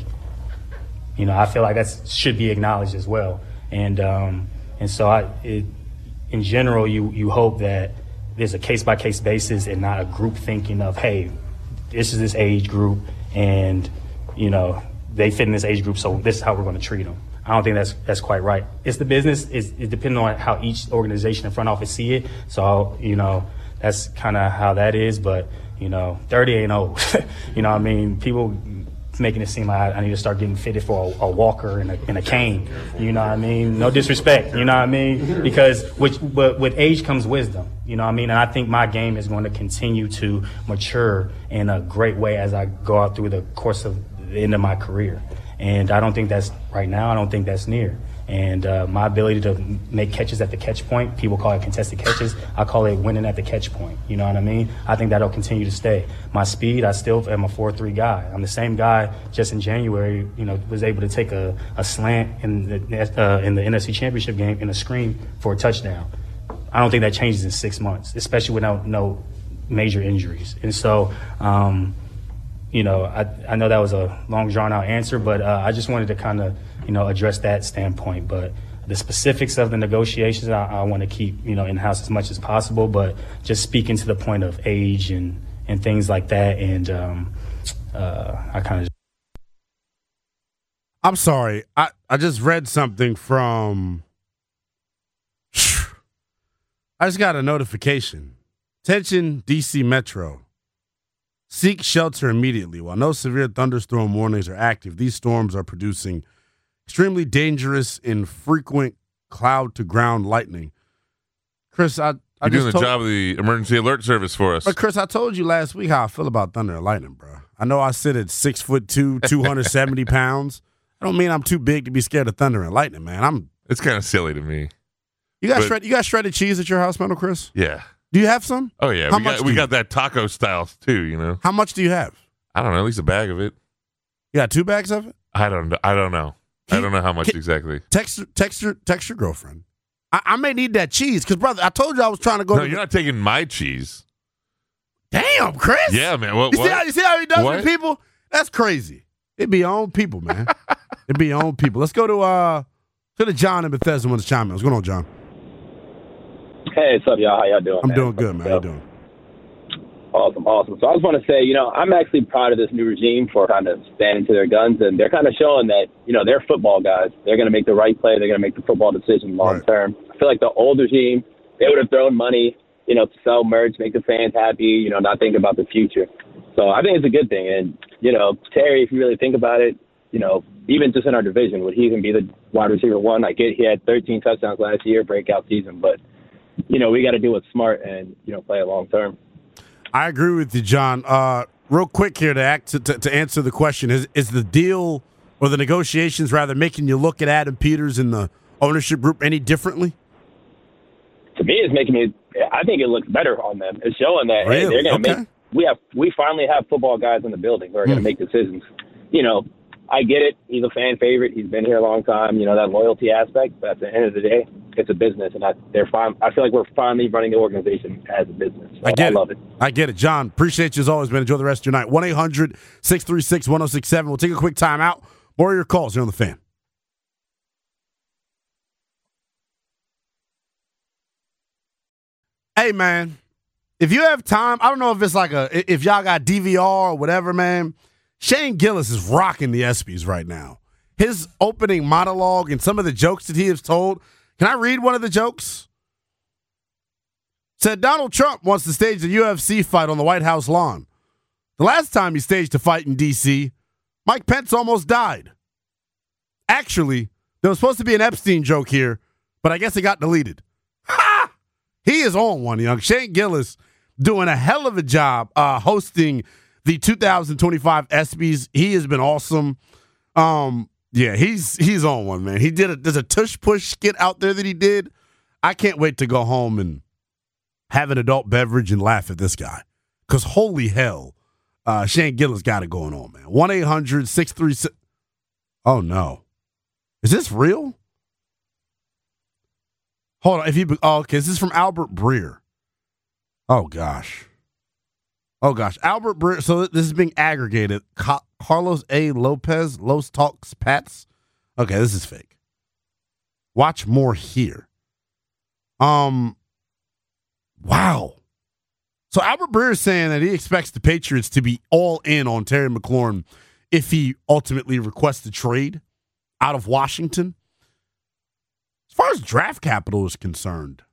you know, I feel like that should be acknowledged as well. And um, and so I, it, in general, you you hope that there's a case by case basis and not a group thinking of, hey, this is this age group, and you know they fit in this age group, so this is how we're going to treat them. I don't think that's that's quite right. It's the business. It's, it depends on how each organization and front office see it. So you know that's kind of how that is, but. You know, thirty ain't old. You know what I mean? People making it seem like I need to start getting fitted for a, a walker and a, and a cane. You know what I mean? No disrespect. You know what I mean? Because with, but with age comes wisdom. You know what I mean? And I think my game is going to continue to mature in a great way as I go out through the course of the end of my career. And I don't think that's right now. I don't think that's near. And uh, my ability to make catches at the catch point, people call it contested catches. I call it winning at the catch point. You know what I mean? I think that'll continue to stay. My speed, I still am a four three guy. I'm the same guy just in January, you know, was able to take a, a slant in the, uh, in the N F C Championship game in a screen for a touchdown. I don't think that changes in six months, especially without no major injuries. And so, um, you know, I, I know that was a long, drawn-out answer, but uh, I just wanted to kind of, you know, address that standpoint. But the specifics of the negotiations, I, I want to keep, you know, in-house as much as possible. But just speaking to the point of age and, and things like that, and um, uh, I kind of. I'm sorry. I, I just read something from. I just got a notification. Attention, D C Metro. Seek shelter immediately. While no severe thunderstorm warnings are active, these storms are producing extremely dangerous and frequent cloud-to-ground lightning. Chris, I, I You're just doing the told, job of the emergency alert service for us. But Chris, I told you last week how I feel about thunder and lightning, bro. I know I sit at six foot two, two hundred seventy pounds. I don't mean I'm too big to be scared of thunder and lightning, man. I'm. It's kind of silly to me. You got but, shred, you got shredded cheese at your house, Metal Chris? Yeah. Do you have some? Oh yeah, How we much got do we you- got that taco style too. You know. How much do you have? I don't know. At least a bag of it. You got two bags of it? I don't. know. I don't know. I don't know how much Can- exactly. Text, text, your, text your girlfriend. I, I may need that cheese because, brother, I told you I was trying to go. No, to you're not taking my cheese. Damn, Chris. Yeah, man. What? You see, what? how, you see how he does What? with people? That's crazy. It be your own people, man. It be your own people. Let's go to uh to the John in Bethesda when it's chime in. What's going on, John? Hey, what's up, y'all? How y'all doing? I'm man? doing good, man. How you doing? Awesome, awesome. So I just want to say, you know, I'm actually proud of this new regime for kind of standing to their guns, and they're kind of showing that, you know, they're football guys. They're going to make the right play. They're going to make the football decision long term. I feel like the old regime, they would have thrown money, you know, to sell merch, make the fans happy, you know, not think about the future. So I think it's a good thing. And, you know, Terry, if you really think about it, you know, even just in our division, would he even be the wide receiver one? I get he had thirteen touchdowns last year, breakout season, but, you know, we got to do what's smart and, you know, play it long term. I agree with you, John. Uh, real quick here to, act, to, to to answer the question: is is the deal or the negotiations rather making you look at Adam Peters and the ownership group any differently? To me, it's making me. I think it looks better on them. It's showing that hey, Really? they're going to Okay. make. We have. We finally have football guys in the building who are going to Hmm. make decisions. You know, I get it. He's a fan favorite. He's been here a long time. You know, that loyalty aspect. But at the end of the day, it's a business, and I, they're fine. I feel like we're finally running the organization as a business. So I get I love it. I get it. John, appreciate you as always, man. Enjoy the rest of your night. one eight hundred six three six one oh six seven. We'll take a quick time out. More of your calls here on The Fan. Hey, man, if you have time, I don't know if it's like a, if y'all got D V R or whatever, man. Shane Gillis is rocking the ESPYs right now. His opening monologue and some of the jokes that he has told. Can I read one of the jokes? Said Donald Trump wants to stage the U F C fight on the White House lawn. The last time he staged a fight in D C, Mike Pence almost died. Actually, there was supposed to be an Epstein joke here, but I guess it got deleted. Ha! He is on one, young. Shane Gillis doing a hell of a job uh, hosting the two thousand twenty-five ESPYs. He has been awesome. Um, yeah, he's he's on one, man. He did a there's a tush push skit out there that he did. I can't wait to go home and have an adult beverage and laugh at this guy. Because holy hell, uh, Shane Gillis got it going on, man. one eight hundred six three six Oh, no. Is this real? Hold on. If you, oh, okay, this is from Albert Breer. Oh, gosh. Oh, gosh. Albert Breer. So this is being aggregated. Ca- Carlos A. Lopez, Los Talks Pats. Okay, this is fake. Watch more here. Um, wow. So Albert Breer is saying that he expects the Patriots to be all in on Terry McLaurin if he ultimately requests a trade out of Washington. As far as draft capital is concerned,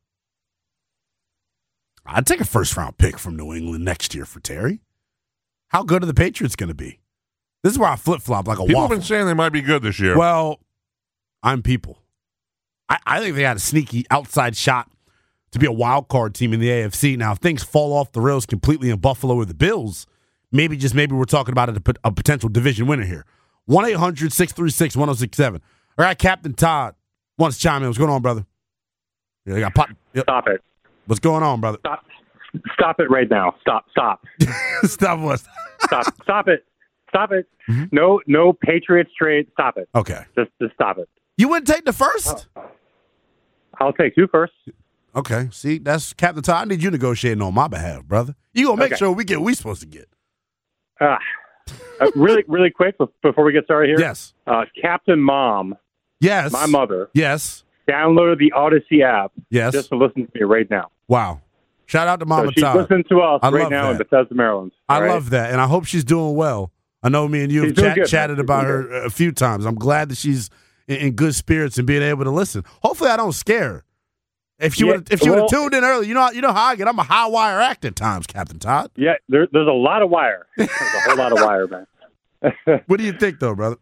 I'd take a first-round pick from New England next year for Terry. How good are the Patriots going to be? This is where I flip-flop like a People waffle. have been saying they might be good this year. Well, I'm people. I, I think they got a sneaky outside shot to be a wild card team in the A F C. Now, if things fall off the rails completely in Buffalo or the Bills, maybe just maybe we're talking about a, a potential division winner here. one eight hundred six three six one oh six seven. All right, Captain Todd wants to chime in. What's going on, brother? Yeah, I got pop. Yep. Stop it. What's going on, brother? Stop. Stop it right now. Stop. Stop. Stop what? Stop. Stop it. Stop it. Mm-hmm. No, no Patriots trade. Stop it. Okay. Just, just stop it. You wouldn't take the first? I'll take two first. Okay. See, that's Captain Todd. I need you negotiating on my behalf, brother. You gonna make Okay. sure we get what we supposed to get. Uh, uh, really, really quick before we get started here. Yes. Uh, Captain Mom. Yes. My mother. Yes. Downloaded the Odyssey app. Yes. Just to listen to me right now. Wow. Shout out to Mama so she's Todd. listening to us I right love now that. in Bethesda, Maryland. I All right? love that, and I hope she's doing well. I know me and you She's have doing chat, good, man. chatted She's about doing her a few times. I'm glad that she's in, in good spirits and being able to listen. Hopefully, I don't scare her. If she Yeah, would, if she would well- have tuned in early, you know, you know how I get. I'm a high wire act at times, Captain Todd. Yeah, there, there's a lot of wire. There's a whole lot of wire, man. What do you think, though, brother?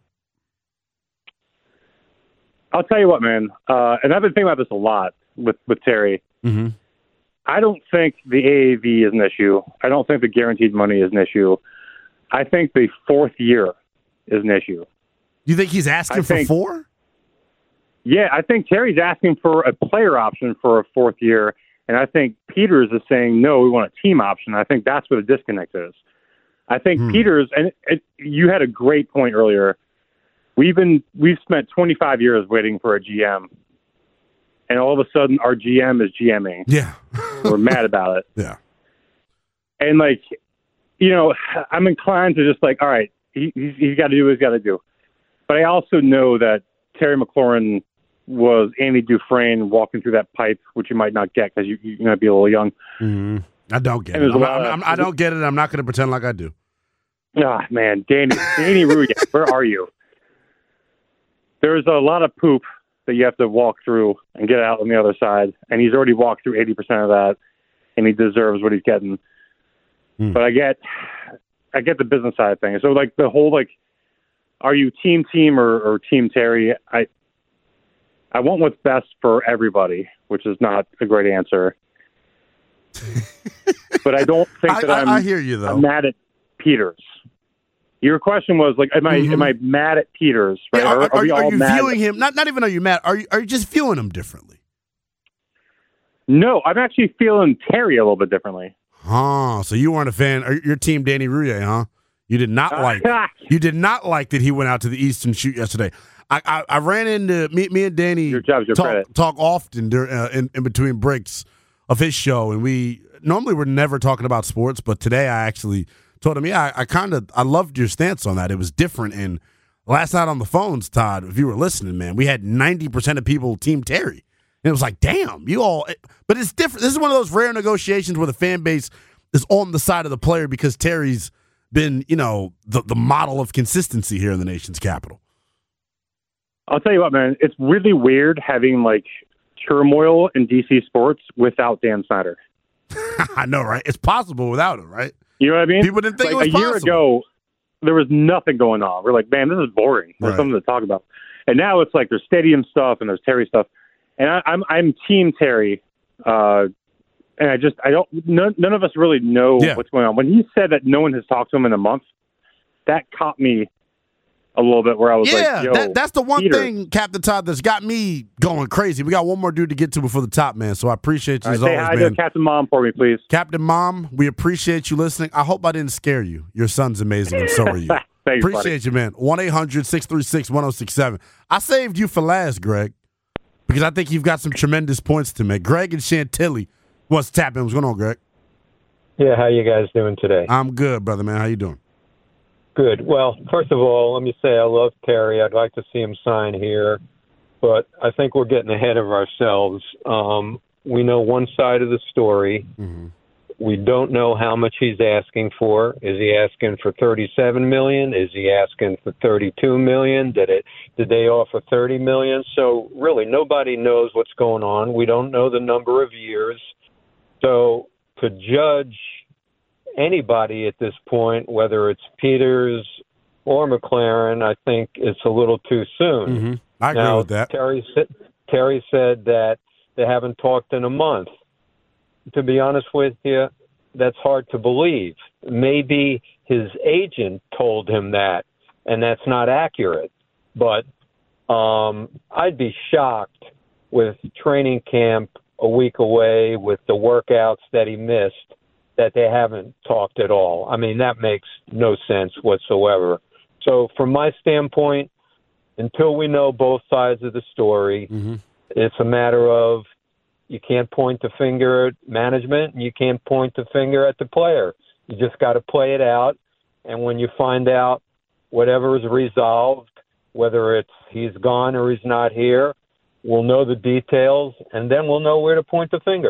I'll tell you what, man. Uh, and I've been thinking about this a lot with, with Terry. Mm-hmm. I don't think the A A V is an issue. I don't think the guaranteed money is an issue. I think the fourth year is an issue. You think he's asking I for think- four? Yeah, I think Terry's asking for a player option for a fourth year, and I think Peters is saying, no, we want a team option. I think that's where the disconnect is. I think Hmm. Peters, and it, you had a great point earlier. We've been we've spent twenty-five years waiting for a G M, and all of a sudden our G M is GMing. Yeah, we're mad about it. Yeah, and like, you know, I'm inclined to just like, all right, he, he's, he's got to do what he's got to do. But I also know that Terry McLaurin was Andy Dufresne walking through that pipe, which you might not get because you, you might be a little young. Mm-hmm. I don't get And it. there's a I'm, lot I'm, of- I'm, I don't get it. I'm not going to pretend like I do. Ah, man, Danny, Danny Ruya, where are you? There's a lot of poop that you have to walk through and get out on the other side, and he's already walked through eighty percent of that, and he deserves what he's getting. Hmm. But I get, I get the business side of things. So like the whole like, are you team team or, or team Terry? I, I want what's best for everybody, which is not a great answer. But I don't think I- that I- I'm, I hear you, though. I'm mad at Peters. Your question was like, am I Mhm. am I mad at Peters? Right? Yeah, are, are, are, we are all you mad? viewing him? Not not even are you mad? Are you are you just viewing him differently? No, I'm actually feeling Terry a little bit differently. Huh. So you weren't a fan. Are your team Danny Rouillet, huh? You did not like. You did not like that he went out to the Eastern shoot yesterday. I I, I ran into me me and Danny. Your job's your talk, credit. talk often dur- uh, in, in between breaks of his show, and we normally we're never talking about sports, but today I actually told him, yeah, I, I kind of I loved your stance on that. It was different. And last night on the phones, Todd, if you were listening, man, we had ninety percent of people team Terry. And it was like, damn, you all. But it's different. This is one of those rare negotiations where the fan base is on the side of the player because Terry's been, you know, the, the model of consistency here in the nation's capital. I'll tell you what, man. It's really weird having like turmoil in D C sports without Dan Snyder. I know, right? It's possible without him, right? You know what I mean? People didn't think like it was a year possible. ago, there was nothing going on. We're like, man, this is boring. There's Right. something to talk about. And now it's like there's stadium stuff and there's Terry stuff. And I, I'm I'm Team Terry, uh, and I just I don't none, none of us really know Yeah. what's going on. When he said that no one has talked to him in a month, that caught me a little bit where I was Yeah, like, Yo, that, that's the one Peter. thing, Captain Todd, that's got me going crazy. We got one more dude to get to before the top, man. So I appreciate you All as right, say always, hi man. to Captain Mom for me, please. Captain Mom, we appreciate you listening. I hope I didn't scare you. Your son's amazing, and so are you. Thanks, appreciate you, man. one eight hundred six three six one oh six seven. I saved you for last, Greg, because I think you've got some tremendous points to make. Greg and Chantilly wants to tap in. What's going on, Greg? Yeah, how you guys doing today? I'm good, brother, man. How you doing? Good. Well, first of all, let me say I love Terry. I'd like to see him sign here, but I think we're getting ahead of ourselves. Um, we know one side of the story. Mm-hmm. We don't know how much he's asking for. Is he asking for thirty-seven million dollars? Is he asking for thirty-two million dollars? Did it? Did they offer thirty million dollars? So really, nobody knows what's going on. We don't know the number of years. So to judge anybody at this point, whether it's Peters or McLaren, I think it's a little too soon. Mm-hmm. I agree now, with that. Terry, Terry said that they haven't talked in a month. To be honest with you, that's hard to believe. Maybe his agent told him that, and that's not accurate. But um, I'd be shocked with training camp a week away, with the workouts that he missed, that they haven't talked at all. I mean, that makes no sense whatsoever. So from my standpoint, until we know both sides of the story, mm-hmm. it's a matter of you can't point the finger at management and you can't point the finger at the player. You just got to play it out. And when you find out whatever is resolved, whether it's he's gone or he's not here, we'll know the details, and then we'll know where to point the finger.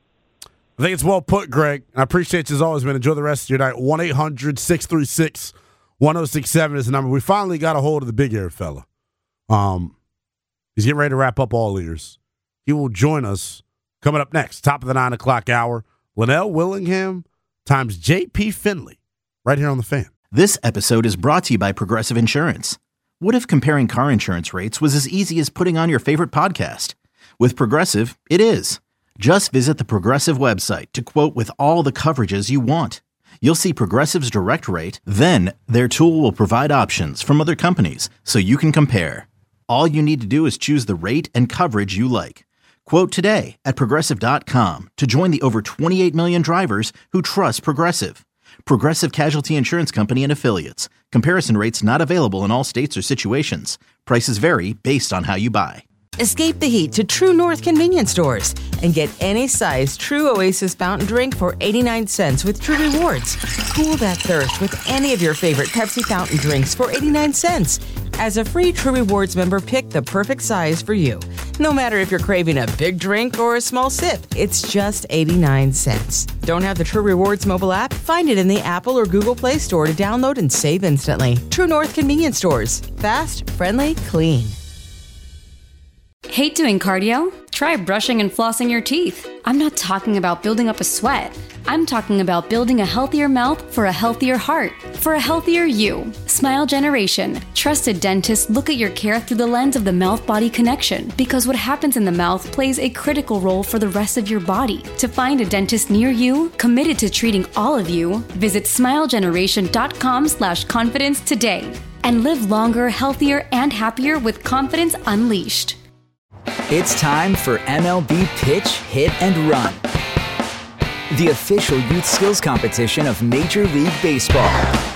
I think it's well put, Greg. I appreciate you as always, man. Enjoy the rest of your night. one eight hundred six three six one oh six seven is the number. We finally got a hold of the big ear fella. Um, he's getting ready to wrap up all ears. He will join us coming up next, top of the nine o'clock hour. Linnell Willingham times J P Finley, right here on The Fan. This episode is brought to you by Progressive Insurance. What if comparing car insurance rates was as easy as putting on your favorite podcast? With Progressive, it is. Just visit the Progressive website to quote with all the coverages you want. You'll see Progressive's direct rate, then their tool will provide options from other companies so you can compare. All you need to do is choose the rate and coverage you like. Quote today at Progressive dot com to join the over twenty-eight million drivers who trust Progressive. Progressive Casualty Insurance Company and Affiliates. Comparison rates not available in all states or situations. Prices vary based on how you buy. Escape the heat to True North convenience stores and get any size True Oasis fountain drink for eighty-nine cents with True Rewards. Cool that thirst with any of your favorite Pepsi fountain drinks for eighty-nine cents. As a free True Rewards member, pick the perfect size for you. No matter if you're craving a big drink or a small sip, it's just eighty-nine cents. Don't have the True Rewards mobile app? Find it in the Apple or Google Play Store to download and save instantly. True North convenience stores. Fast, friendly, clean. Hate doing cardio? Try brushing and flossing your teeth. I'm not talking about building up a sweat. I'm talking about building a healthier mouth for a healthier heart, for a healthier you. Smile Generation. Trusted dentists look at your care through the lens of the mouth-body connection, because what happens in the mouth plays a critical role for the rest of your body. To find a dentist near you, committed to treating all of you, visit smilegeneration.com slash confidence today and live longer, healthier, and happier with confidence unleashed. It's time for M L B Pitch, Hit, and Run, the official youth skills competition of Major League Baseball.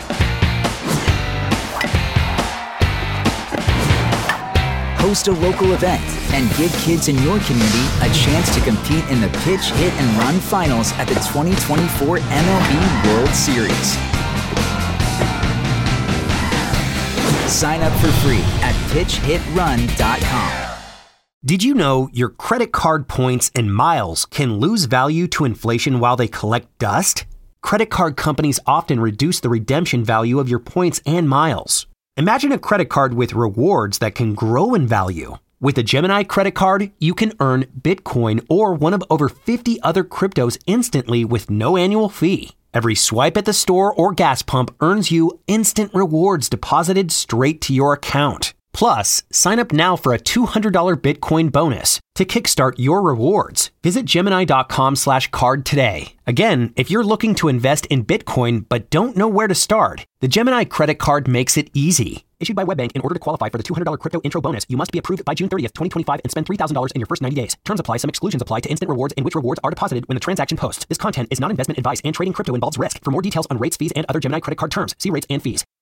Host a local event and give kids in your community a chance to compete in the Pitch, Hit, and Run finals at the twenty twenty-four M L B World Series. Sign up for free at pitch hit run dot com. Did you know your credit card points and miles can lose value to inflation while they collect dust? Credit card companies often reduce the redemption value of your points and miles. Imagine a credit card with rewards that can grow in value. With a Gemini credit card, you can earn Bitcoin or one of over fifty other cryptos instantly with no annual fee. Every swipe at the store or gas pump earns you instant rewards deposited straight to your account. Plus, sign up now for a two hundred dollars Bitcoin bonus to kickstart your rewards. Visit Gemini.com slash card today. Again, if you're looking to invest in Bitcoin but don't know where to start, the Gemini credit card makes it easy. Issued by WebBank, in order to qualify for the two hundred dollars crypto intro bonus, you must be approved by June thirtieth, twenty twenty-five and spend three thousand dollars in your first ninety days. Terms apply. Some exclusions apply to instant rewards in which rewards are deposited when the transaction posts. This content is not investment advice and trading crypto involves risk. For more details on rates, fees, and other Gemini credit card terms, see rates and fees.